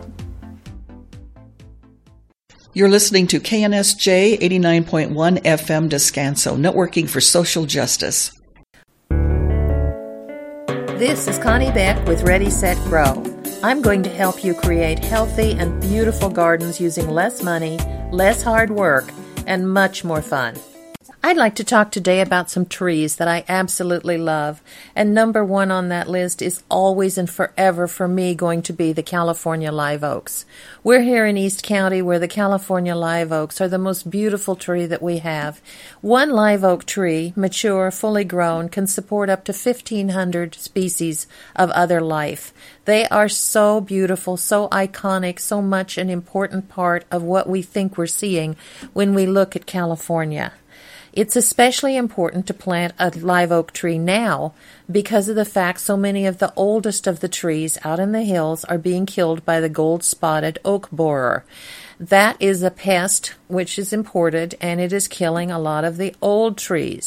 You're listening to KNSJ 89.1 FM Descanso, networking for social justice. This is Connie Beck with Ready, Set, Grow. I'm going to help you create healthy and beautiful gardens using less money, less hard work, and much more fun. I'd like to talk today about some trees that I absolutely love, and number 1 on that list is always and forever for me going to be the California live oaks. We're here in East County where the California live oaks are the most beautiful tree that we have. One live oak tree, mature, fully grown, can support up to 1,500 species of other life. They are so beautiful, so iconic, so much an important part of what we think we're seeing when we look at California. It's especially important to plant a live oak tree now because of the fact so many of the oldest of the trees out in the hills are being killed by the gold-spotted oak borer. That is a pest which is imported, and it is killing a lot of the old trees.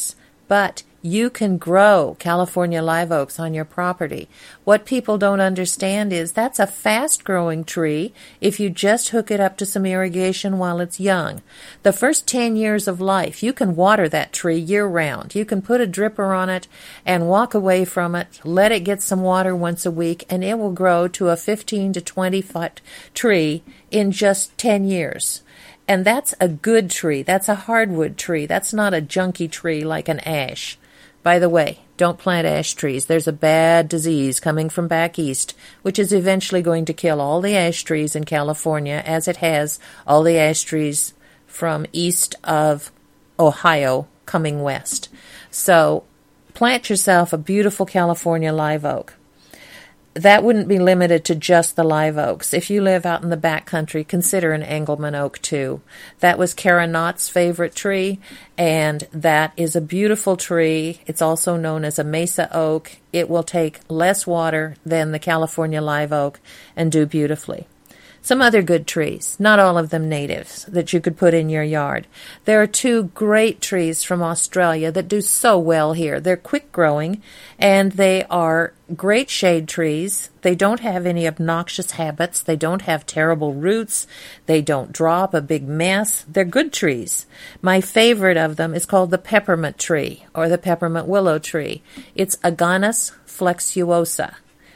but you can grow California live oaks on your property. What people don't understand is that's a fast-growing tree if you just hook it up to some irrigation while it's young. The first 10 years of life, you can water that tree year-round. You can put a dripper on it and walk away from it, let it get some water once a week, and it will grow to a 15 to 20-foot tree in just 10 years. And that's a good tree. That's a hardwood tree. That's not a junky tree like an ash. By the way, don't plant ash trees. There's a bad disease coming from back east, which is eventually going to kill all the ash trees in California, as it has all the ash trees from east of Ohio coming west. So plant yourself a beautiful California live oak. That wouldn't be limited to just the live oaks. If you live out in the back country, consider an Engelmann oak too. That was Kara Knott's favorite tree, and that is a beautiful tree. It's also known as a mesa oak. It will take less water than the California live oak and do beautifully. Some other good trees, not all of them natives, that you could put in your yard. There are two great trees from Australia that do so well here. They're quick growing, and they are great shade trees. They don't have any obnoxious habits. They don't have terrible roots. They don't drop a big mess. They're good trees. My favorite of them is called the peppermint tree, or the peppermint willow tree. It's Agonis flexuosa.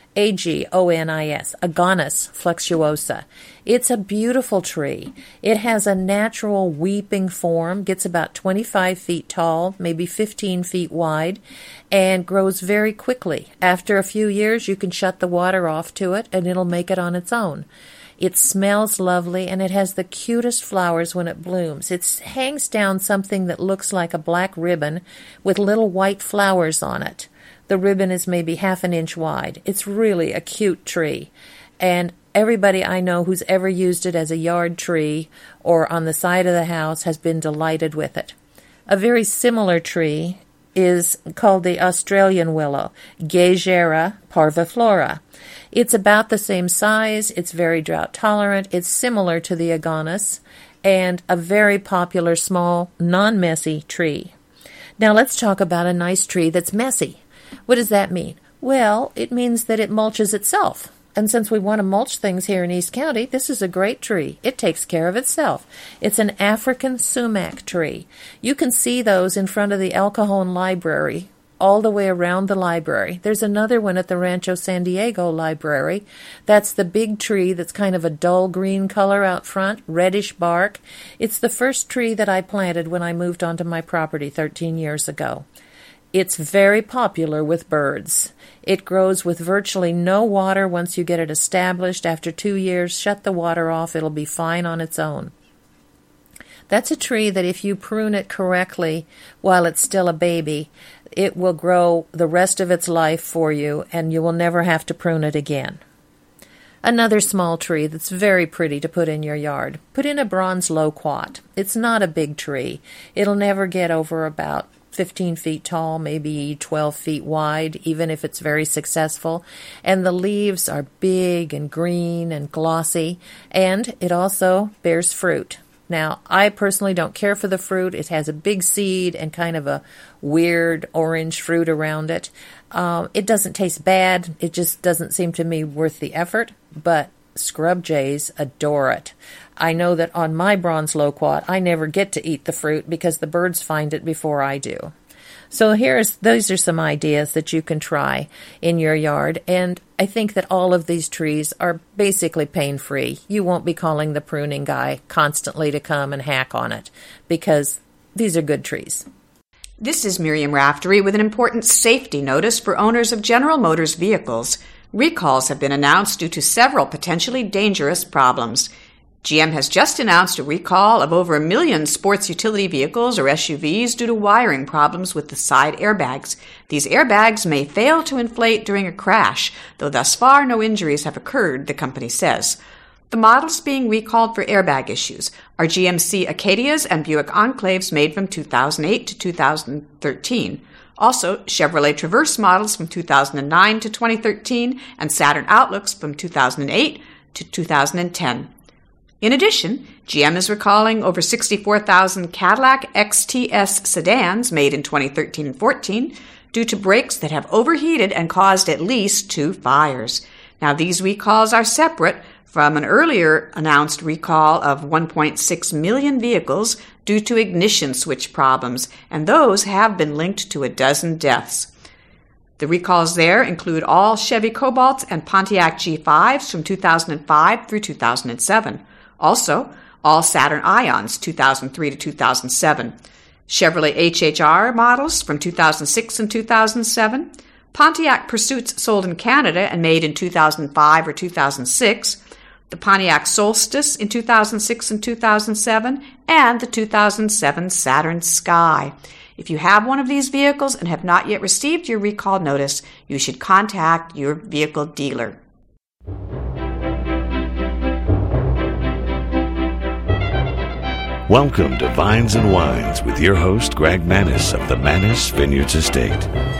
Agonis, Agonis flexuosa. It's a beautiful tree. It has a natural weeping form, gets about 25 feet tall, maybe 15 feet wide, and grows very quickly. After a few years, you can shut the water off to it, and it'll make it on its own. It smells lovely, and it has the cutest flowers when it blooms. It hangs down something that looks like a black ribbon with little white flowers on it. The ribbon is maybe half an inch wide. It's really a cute tree. And everybody I know who's ever used it as a yard tree or on the side of the house has been delighted with it. A very similar tree is called the Australian willow, Gageara parviflora. It's about the same size. It's very drought tolerant. It's similar to the Agonis and a very popular small, non-messy tree. Now let's talk about a nice tree that's messy. What does that mean? Well, it means that it mulches itself. And since we want to mulch things here in East County, this is a great tree. It takes care of itself. It's an African sumac tree. You can see those in front of the El Cajon Library, all the way around the library. There's another one at the Rancho San Diego Library. That's the big tree that's kind of a dull green color out front, reddish bark. It's the first tree that I planted when I moved onto my property 13 years ago. It's very popular with birds. It grows with virtually no water once you get it established. After 2 years, shut the water off. It'll be fine on its own. That's a tree that if you prune it correctly while it's still a baby, it will grow the rest of its life for you, and you will never have to prune it again. Another small tree that's very pretty to put in your yard. Put in a bronze loquat. It's not a big tree. It'll never get over about 15 feet tall, maybe 12 feet wide, even if it's very successful. And the leaves are big and green and glossy, and it also bears fruit. Now, I personally don't care for the fruit. It has a big seed and kind of a weird orange fruit around it. It doesn't taste bad. It just doesn't seem to me worth the effort, but scrub jays adore it. I know that on my bronze loquat, I never get to eat the fruit because the birds find it before I do. So those are some ideas that you can try in your yard, and I think that all of these trees are basically pain-free. You won't be calling the pruning guy constantly to come and hack on it because these are good trees. This is Miriam Raftery with an important safety notice for owners of General Motors vehicles. Recalls have been announced due to several potentially dangerous problems. GM has just announced a recall of over 1 million sports utility vehicles or SUVs due to wiring problems with the side airbags. These airbags may fail to inflate during a crash, though thus far no injuries have occurred, the company says. The models being recalled for airbag issues are GMC Acadias and Buick Enclaves made from 2008 to 2013. Also, Chevrolet Traverse models from 2009 to 2013 and Saturn Outlooks from 2008 to 2010. In addition, GM is recalling over 64,000 Cadillac XTS sedans made in 2013 and 14 due to brakes that have overheated and caused at least 2 fires. Now, these recalls are separate from an earlier announced recall of 1.6 million vehicles due to ignition switch problems, and those have been linked to a dozen deaths. The recalls there include all Chevy Cobalts and Pontiac G5s from 2005 through 2007. Also, all Saturn Ions 2003 to 2007. Chevrolet HHR models from 2006 and 2007. Pontiac Pursuits sold in Canada and made in 2005 or 2006. The Pontiac Solstice in 2006 and 2007. And the 2007 Saturn Sky. If you have one of these vehicles and have not yet received your recall notice, you should contact your vehicle dealer. Welcome to Vines and Wines with your host, Greg Mannis of the Mannis Vineyards Estate.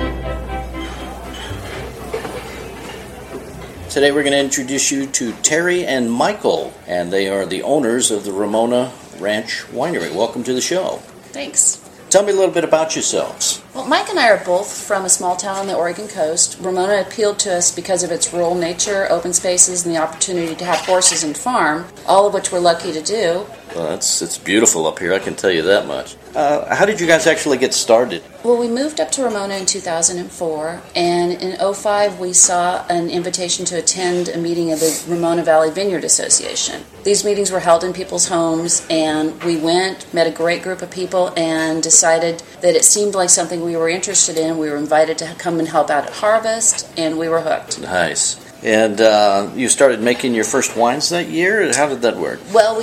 Today we're going to introduce you to Terry and Michael, and they are the owners of the Ramona Ranch Winery. Welcome to the show. Thanks. Tell me a little bit about yourselves. Well, Mike and I are both from a small town on the Oregon coast. Ramona appealed to us because of its rural nature, open spaces, and the opportunity to have horses and farm, all of which we're lucky to do. Well, it's beautiful up here, I can tell you that much. How did you guys actually get started? Well, we moved up to Ramona in 2004, and in 2005 we saw an invitation to attend a meeting of the Ramona Valley Vineyard Association. These meetings were held in people's homes, and we went, met a great group of people, and decided that it seemed like something we were interested in. We were invited to come and help out at Harvest, and we were hooked. Nice. And you started making your first wines that year? How did that work? Well,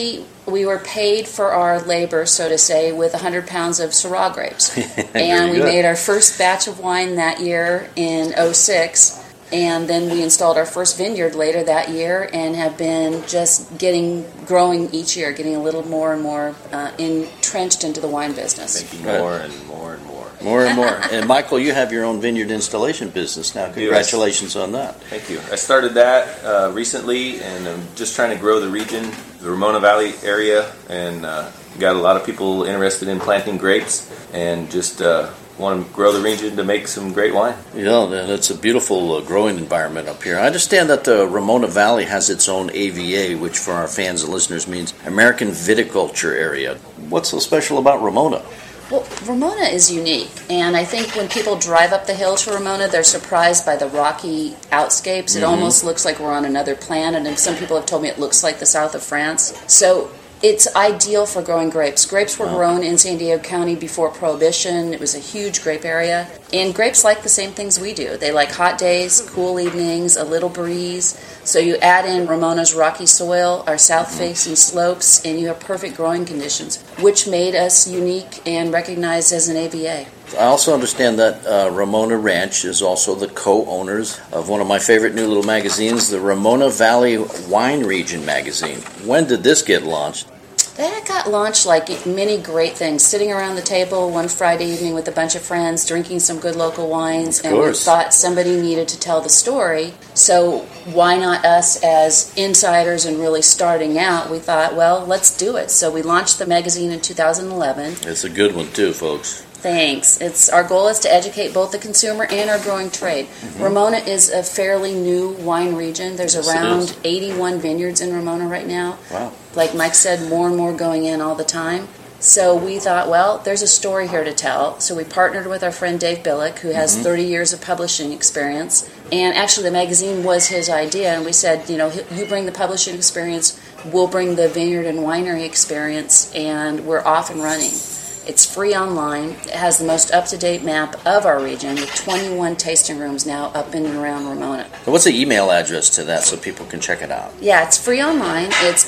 we were paid for our labor, so to say, with 100 pounds of Syrah grapes. And we made our first batch of wine that year in 2006. And then we installed our first vineyard later that year and have been just growing each year, getting a little more and more entrenched into the wine business. Making more and more and more. More and more. And Michael, you have your own vineyard installation business now. Congratulations on that. Thank you. I started that recently, and I'm just trying to grow the region, the Ramona Valley area, and got a lot of people interested in planting grapes, and just want to grow the region to make some great wine. Yeah, it's a beautiful growing environment up here. I understand that the Ramona Valley has its own AVA, which for our fans and listeners means American Viticulture Area. What's so special about Ramona? Well, Ramona is unique, and I think when people drive up the hill to Ramona, they're surprised by the rocky outscapes. It almost looks like we're on another planet, and some people have told me it looks like the south of France. So it's ideal for growing grapes. Grapes were grown in San Diego County before Prohibition. It was a huge grape area. And grapes like the same things we do. They like hot days, cool evenings, a little breeze. So you add in Ramona's rocky soil, our south-facing slopes, and you have perfect growing conditions, which made us unique and recognized as an AVA. I also understand that Ramona Ranch is also the co-owners of one of my favorite new little magazines, the Ramona Valley Wine Region magazine. When did this get launched? That got launched like many great things, sitting around the table one Friday evening with a bunch of friends, drinking some good local wines, and we thought somebody needed to tell the story. So why not us as insiders and really starting out? We thought, well, let's do it. So we launched the magazine in 2011. It's a good one too, folks. Thanks. Our goal is to educate both the consumer and our growing trade. Ramona is a fairly new wine region. There's around 81 vineyards in Ramona right now. Wow. Like Mike said, more and more going in all the time. So we thought, well, there's a story here to tell. So we partnered with our friend Dave Billick, who has 30 years of publishing experience. And actually the magazine was his idea. And we said, you bring the publishing experience, we'll bring the vineyard and winery experience, and we're off and running. It's free online. It has the most up-to-date map of our region with 21 tasting rooms now up in and around Ramona. What's the email address to that so people can check it out? Yeah, it's free online. It's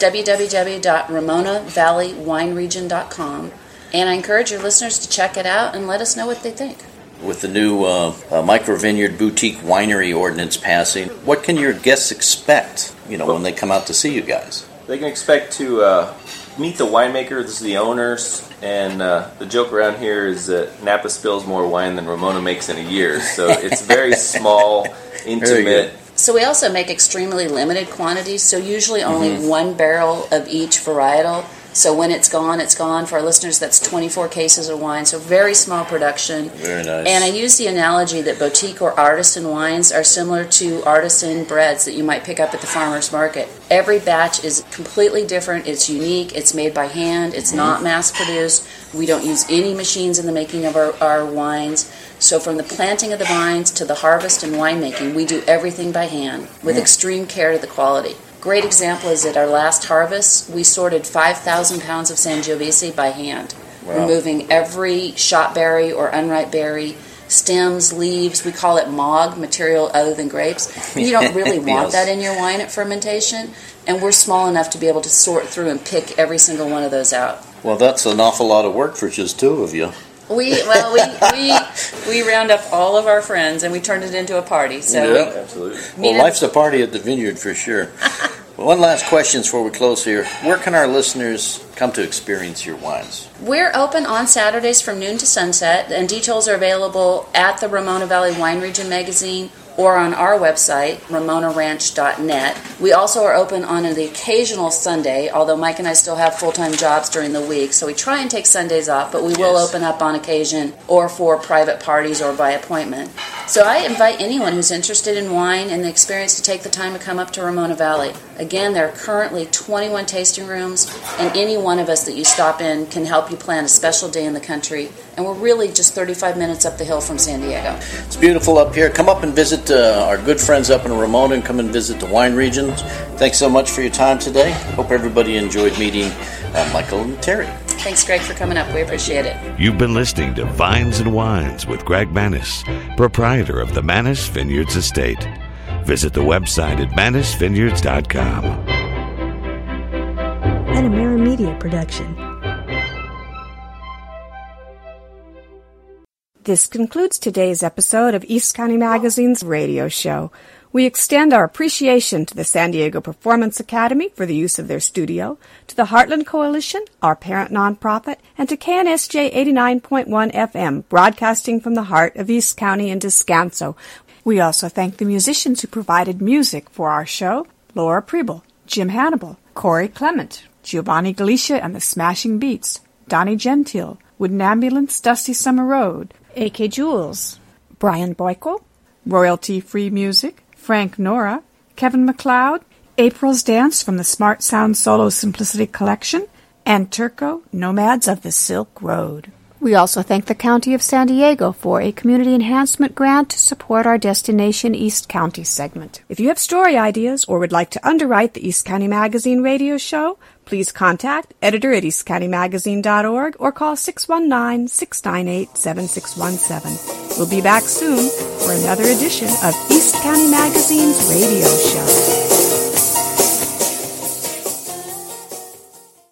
www.ramonavalleywineregion.com. And I encourage your listeners to check it out and let us know what they think. With the new micro vineyard boutique winery ordinance passing, what can your guests expect, when they come out to see you guys? They can expect to meet the winemakers, the owners, and the joke around here is that Napa spills more wine than Ramona makes in a year. So it's very small, intimate. So we also make extremely limited quantities, so usually only 1 barrel of each varietal. So when it's gone, it's gone. For our listeners, that's 24 cases of wine, so very small production. Very nice. And I use the analogy that boutique or artisan wines are similar to artisan breads that you might pick up at the farmer's market. Every batch is completely different. It's unique. It's made by hand. It's not mass-produced. We don't use any machines in the making of our wines. So from the planting of the vines to the harvest and winemaking, we do everything by hand with extreme care to the quality. Great example is at our last harvest, we sorted 5,000 pounds of Sangiovese by hand, removing every shot berry or unripe berry, stems, leaves. We call it MOG, material other than grapes. You don't really want that in your wine at fermentation, and we're small enough to be able to sort through and pick every single one of those out. Well, that's an awful lot of work for just two of you. We round up all of our friends and we turned it into a party. So absolutely. Well, life's a party at the vineyard for sure. One last question before we close here. Where can our listeners come to experience your wines? We're open on Saturdays from noon to sunset, and details are available at the Ramona Valley Wine Region magazine or on our website, ramonaranch.net. We also are open on the occasional Sunday, although Mike and I still have full-time jobs during the week, so we try and take Sundays off, but we will open up on occasion or for private parties or by appointment. So I invite anyone who's interested in wine and the experience to take the time to come up to Ramona Valley. Again, there are currently 21 tasting rooms, and any one of us that you stop in can help you plan a special day in the country. And we're really just 35 minutes up the hill from San Diego. It's beautiful up here. Come up and visit our good friends up in Ramona and come and visit the wine regions. Thanks so much for your time today. Hope everybody enjoyed meeting Michael and Terry. Thanks, Greg, for coming up. We appreciate it. You've been listening to Vines and Wines with Greg Manis, proprietor of the Manis Vineyards Estate. Visit the website at manisvineyards.com. An Amera Media production. This concludes today's episode of East County Magazine's radio show. We extend our appreciation to the San Diego Performance Academy for the use of their studio, to the Heartland Coalition, our parent nonprofit, and to KNSJ 89.1 FM, broadcasting from the heart of East County and Descanso. We also thank the musicians who provided music for our show: Laura Preble, Jim Hannibal, Corey Clement, Giovanni Galicia and the Smashing Beats, Donnie Gentile, Wooden Ambulance, Dusty Summer Road, A.K. Jules, Brian Boyko, Royalty-Free Music, Frank Nora, Kevin MacLeod, April's Dance from the Smart Sound Solo Simplicity Collection, and Turco, Nomads of the Silk Road. We also thank the County of San Diego for a community enhancement grant to support our Destination East County segment. If you have story ideas or would like to underwrite the East County Magazine radio show, please contact editor at eastcountymagazine.org or call 619-698-7617. We'll be back soon for another edition of East County Magazine's radio show.